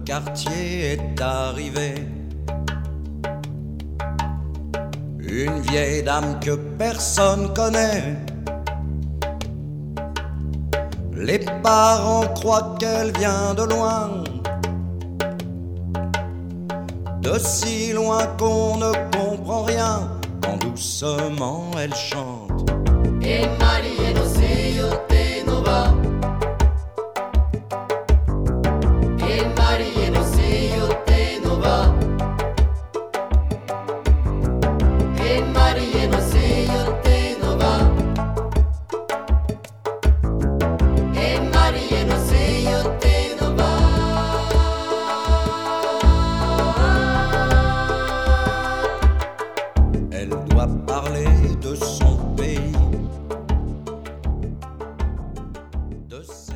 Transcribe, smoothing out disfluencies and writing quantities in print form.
quartier est arrivée. Une vieille dame que personne connaît. Les parents croient qu'elle vient de loin, de si loin qu'on ne comprend rien, quand doucement elle chante. El Marie no sé yo te no va. El Marie no sé yo te no va. El Marie no sé yo te no va. El Marie no sé yo te no va. Elle doit parler de son pays, de ses